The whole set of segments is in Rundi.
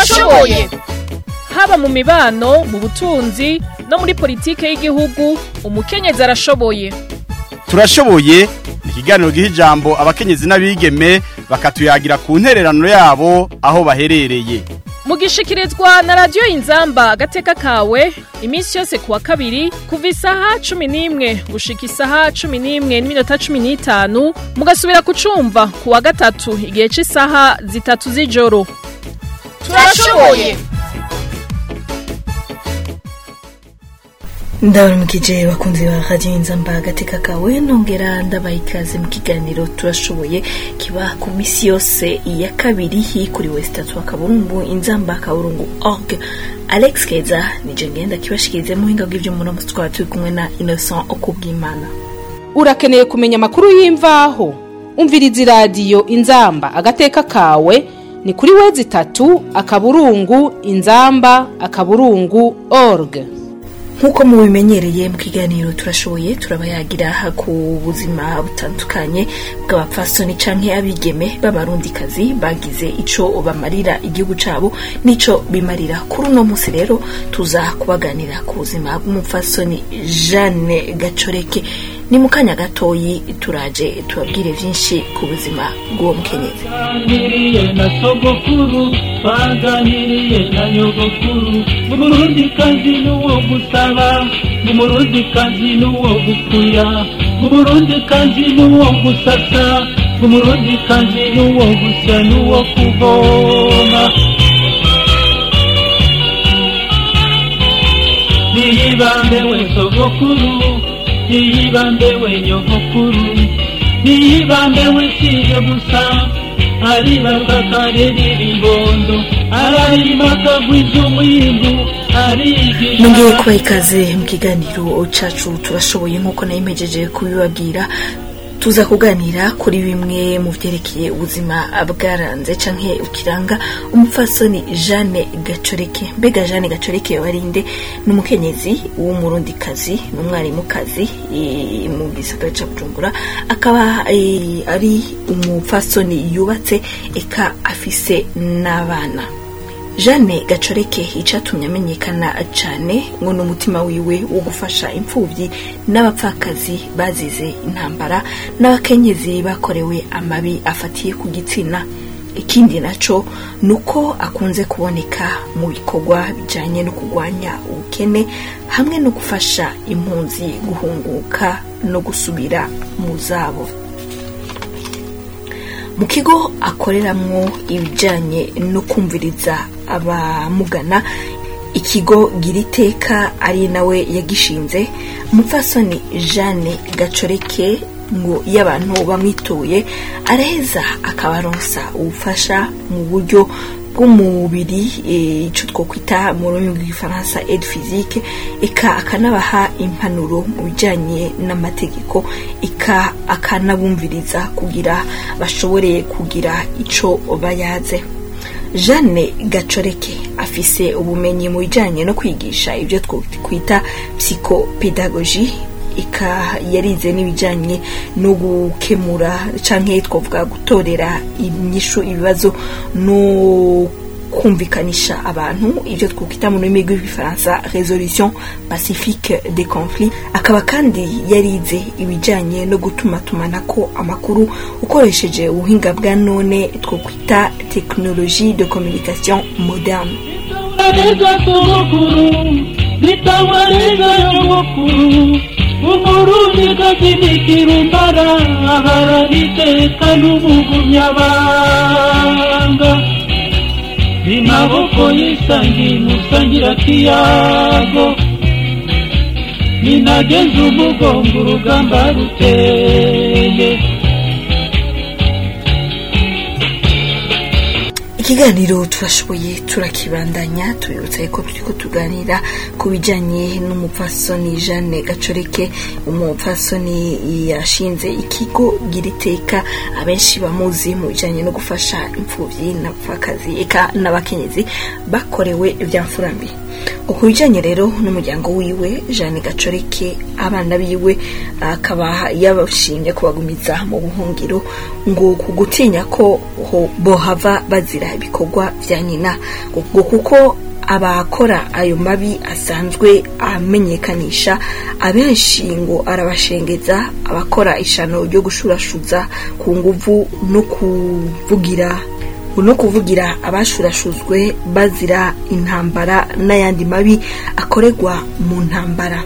turashoboye. Haba mu mibano, mu butunzi no muri politike y'igihugu, umukenyezi arashoboye. Turashoboye ikiganiro giha ijambo abakenyezi n'abigeme bakatuyagira ku ntererano yabo aho baherereye. Mugishikirizwa na radio Inzamba Agateka kawe iminsi yose kuwa kabiri kuva isaha 11 gushika isaha 11:15 mugasubira kucumva kuwa gatatu igihe cy'isaha 3 z'ijoro. Turashoboye. Ndabaramukije bakunzi ba radio Inzamba Agateka kawe nongera ndabaha ikaze mu kiganiro turashoboye kiba ku misi yose ya kabiri kuri West Akaburungu Inzamba Kaburungu.org. Alex Keza nije ngenda kibashikirize mu hinga bw'ivyo mu nomwe twari turi kumwe na Innocent Okubwimana. Urakeneye kumenya amakuru y'imvaho? Umviriza radio Inzamba Agateka kawe ni kuri Wezi 3 Akaburungu Inzamba Akaburungu.org. Nkuko mubimenyereye mu kiganiro turashoboye turabayagira ku buzima butandukanye bw'abapfasoni canke abigeme b'abarundikazi bagize ico bamarira igihugu cabo nico bimarira. Kuri uno munsi rero tuza kubaganira ku buzima bw'umupfasoni Jeanne Gacoreke. Ni mukanya gatoyi turaje tubabwire vyinshi ku buzima bw'uwo mukenyezi. Niriye na sogokuru, twaganiriye na nyogokuru, Murundi kazi nuwo gusaba, Murundi kazi nuwo gukuya, Murundi kazi nuwo gusasa, Murundi kazi nuwo gusya nuwo kuvoma. Niyibambe we sogokuru, niyibambe we nyogokuru, niyibambe we siye gusa, aribaruka karerera imbondo, arayimaka gwiza umwimbu, arigisha. Nongeye kubaha ikaze mu kiganiro cacu turashoboye nkuko nayimejeje kubibabwira. Tuza kuganira kuri bimwe mu vyerekeye ubuzima bwaranze canke ukiranga umupfasoni Jeanne Gacoreke. Mbega Jeanne Gacoreke warinde n'umukenyezi w'umurundikazi n'umwarimukazi mu gisagara ca Bujumbura, akaba ari umupfasoni yubatse eka afise n'abana. Jeanne Gacoreke icatumye amenyekana cyane ngo n'umutima wiwe wo gufasha imfuvyi n'abapfakazi bazize intambara n'abakenyezi bakorewe amabi afatiye ku gitsina. Ikindi naco nuko akunze kuboneka mu bikorwa bijanye no kugwanya ubukene hamwe no gufasha impunzi guhunguka no gusubira mu zabo. Mu kigo akoreramwo ibijanye no kumviriza abamugana, ikigo Giriteka ari nawe yagishinze, umupfasoni Jeanne Gacoreke ngo y'abantu bamwituye araheza akabaronsa ubufasha mu buryo bw'umubiri, ico twokwita mu rurimi rw'igifaransa aide physique, eka akanabaha impanuro mu bijanye n'amategeko, eka akanabumviriza kugira bashobore kugira ico bayaze. Jeanne Gacoreke afise ubumenyi mu bijanye no kwigisha ibyo twokwita psychopedagogie, eka yarize n'ibijanye no gukemura canke twovuga gutorera inyishu ibibazo no kumvikanisha abantu, ibyo twokwita mu rurimi rw'igifaransa résolution pacifique des conflits. Akaba kandi yarize ibijanye no gutumatumanako amakuru ukoresheje ubuhinga bwa none twokwita technologie de communication moderne. Umurundi kazinikira umbara, abaraniteka n'ubugumyabanga, imaboko y'isangi musangira kiyago, ninageze umugongo urugamba ruteye. Ikiganiro turashoboye turakibandanya tubibutsa ko turiko tuganira ku bijanye n'umupfasoni Jeanne Gacoreke, umupfasoni yashinze ikigo Giriteka, abenshi bamuzi mu bijanye no gufasha imfuvyi n'abapfakazi eka n'abakenyezi bakorewe ivyamfurambi. ukubijanye rero n'umuryango wiwe Jeanne Gacoreke abana biwe akaba yabashimye kubagumiza mu buhungiro ngo kugutinya ko bohava bazira ibikorwa vya nyina ngo kuko abakora ayo mabi asanzwe amenyekanisha abenshi ngo arabashengeza abakora ishano ryo gushurashuza ku nguvu no kuvugira abashurashuzwe bazira intambara n'ayandi mabi akorerwa mu ntambara.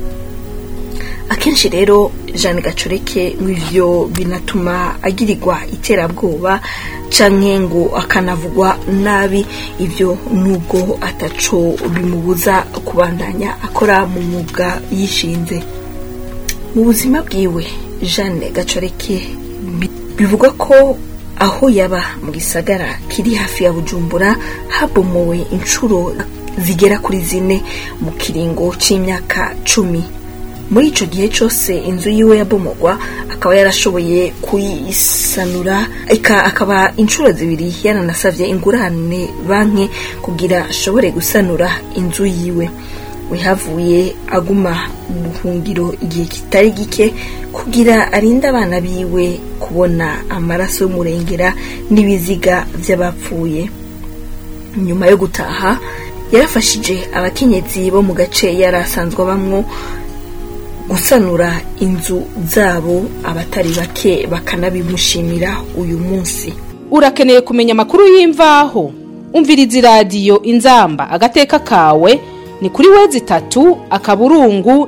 Akenshi rero Jeanne Gacoreke n'ivyo binatuma agirirwa iterabwoba canke ngo akanavugwa nabi, ivyo nubwo ataco bimubuza kubandanya akora mu mwuga yishinze. Mu buzima bwiwe Jeanne Gacoreke bivugwa ko aho yaba mu gisagara kiri hafi ya Bujumbura habomowe inshuro zigera kuri 4 mu kiringo c'imyaka 10. Muri ico gihe cyose inzu yiwe yabomogwa akaba yarashoboye kuyisanura, akaba inshuro 2 yaranasavye ingurane banke kugira ashobore gusanura inzu yiwe. Wihavuye aguma buhungiro igihe kitari gike kugira arinda abana biwe kubona amaraso y'umurengera n'ibiziga vy'abapfuye. Nyuma yo gutaha yarafashije abakenyezi bo mu gace yarasanzwe bamwo gusanura inzu zabo, abatari bake bakanabimushimira uyu munsi. Urakeneye kumenya amakuru y'imvaho? Umviriza radio Inzamba agateka kawe ni kuri wezi 3 akaburungu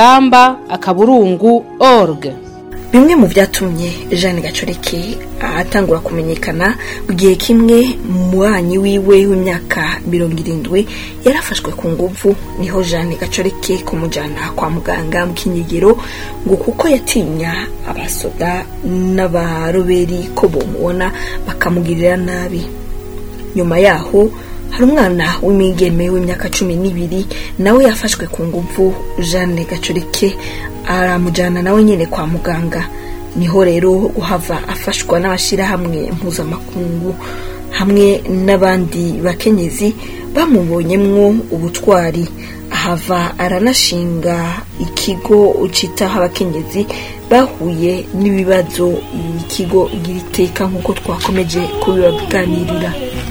inzamba.org. Bimwe mu byatumye Jeanne Gacoreke atangura kumenyekana mu gihe kimwe mubanyi wiwe w'imyaka 70 yarafashwe ku nguvu, niho Jeanne Gacoreke kumujana kwa muganga mu Kinyegero ngo kuko yatinya abasoda n'abaroberi ko bomubona bakamugirira nabi. Nyuma yaho hari umwana w'imigeme w'imyaka 12 nawe yafashwe ku nguvu. Jeanne Gacoreke aramujana nawe nyene kwa muganga, niho rero uhava afashwa n'abashirahamwe mpuzamakungu hamwe n'abandi bakenyezi bamubonyemwo ubutwari. Ahava aranashinga ikigo ucitaho abakenyezi bahuye n'ibibazo, ikigo giriteka nkuko twakomeje kubibaganirira.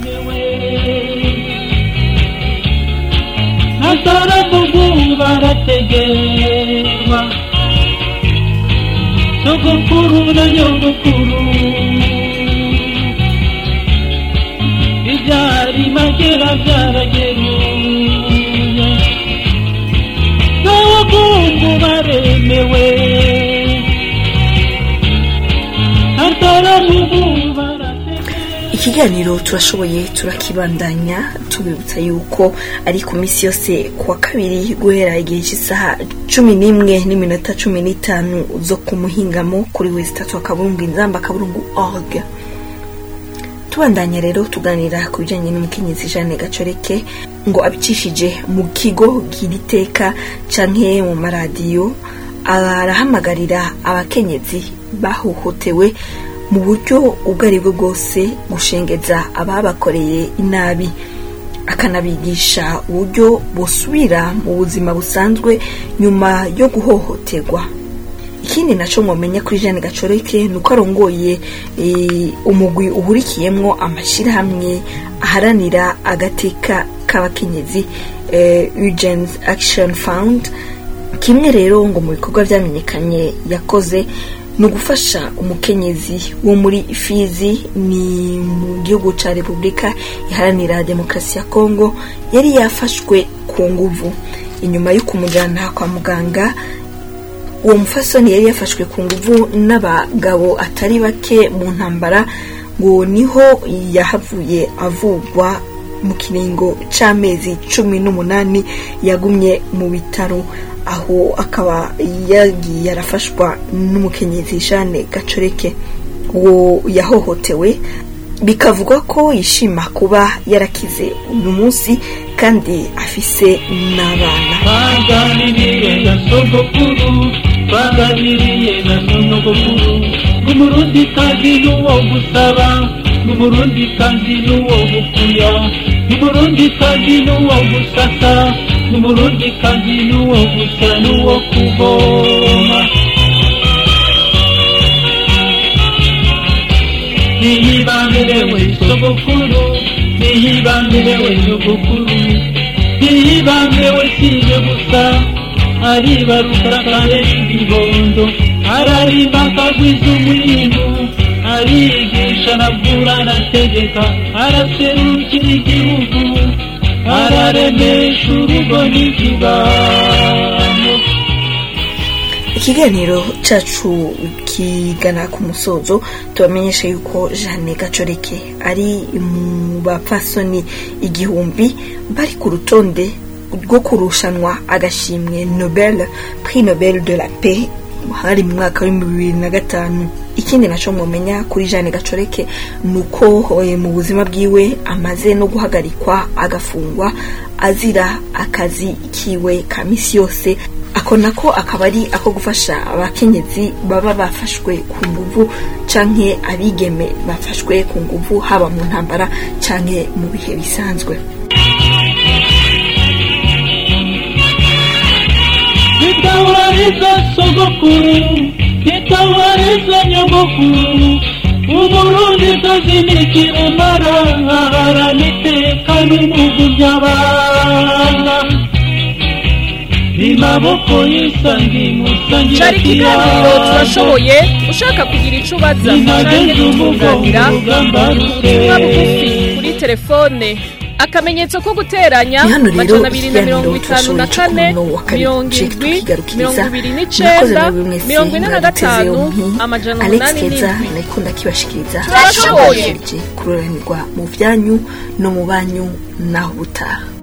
Natara bugu barategerwa sogokuru na nyogokuru ibyari magera byarageruye n'abagungu baremewe natara bugu Ikiganiro turashoboye turakibandanya tubibutsa yuko ari ku misi yose kuwa kabiri guhera igihe cy'isaha 11:15 zo kumuhingamo kuri wezi 3 akaburungu inzamba.org. Tubandanya rero tuganira ku bijanye n'umukenyezi Jeanne Gacoreke ngo abicishije mu kigo giriteka canke mu maradiyo, arahamagarira abakenyezi bahohotewe mu buryo ubwo bwose gushengeza ababakoreye inabi, akanabigisha uburyo busubira mu buzima busanzwe nyuma yo guhohoterwa. Ikindi naco mwomenya kuri Jeanne Gacoreke nuko arongoye umugwi uhurikiyemwo amashirahamwe aharanira agateka k'abakenyezi, Urgent Action Fund. Kimwe rero ngo mu bikorwa vyamenyekanye yakoze no gufasha umukenyezi wo muri Fizi, ni mu gihugu ca Republika Iharanira Demokarasi ya Kongo, yari yafashwe ku nguvu. Inyuma yo kumujana kwa muganga, uwo mufasoni yari yafashwe ku nguvu n'abagabo atari bake mu ntambara, ngo niho yahavuye avugwa mu kiringo c'amezi 18 yagumye mu bitaro. Aho akaba yagiye arafashwa n'umukenyezi Jeanne Gacoreke wo yahohotewe, bikavugwa ko yishima kuba yarakize uyu munsi kandi afise n'abana. Baganiriye na sogokuru, baganiriye na sogokuru, umurundi kazi n'uwo gusaba, umurundi kazi n'uwo gukuya, umurundi kazi n'uwo gusasa, umurundi kandi n'uwo gusa n'uwo kuvoma nihibambirewe sogokuru nihibambirewe nyogokuru nihibambirewe sije gusa aribaruka karenga ibibondo ararimba akagwiza umwimbu arigisha navura anategeka araserukira igihugu araremesha urugo n'ikibano. Ikiganiro cacu kigana ku musozo tubamenyesha yuko Jeanne Gacoreke ari mu bapfasoni 1000 bari ku rutonde rwo kurushanwa agashimwe Nobel, Prix Nobel de la Paix hari mu mwaka wa 2005. Ikindi naco mumenya kuri Jeanne Gacoreke nuko mu buzima bwiwe amaze no guhagarikwa agafungwa azira akazi kiwe kamisi yose. Ako nako akaba ari ako gufasha abakenyezi baba bafashwe ku nguvu canke abigeme bafashwe ku nguvu haba mu ntambara canke mu bihe bisanzwe. Nitawariza sogokuru, nitawariza nyogokuru, Uburundi tazinikire marahara nitekana umugu by'abana. Imaboko yisangi musangira Cari kiganiro turashoboye ushaka kugira ico ubaza canke kutunganira ubutumwa bugufi kuri telefone akamenyetso ko guteranya 254 turashoboye kuroranirwa mu byanyu no mu banyu naho butaha.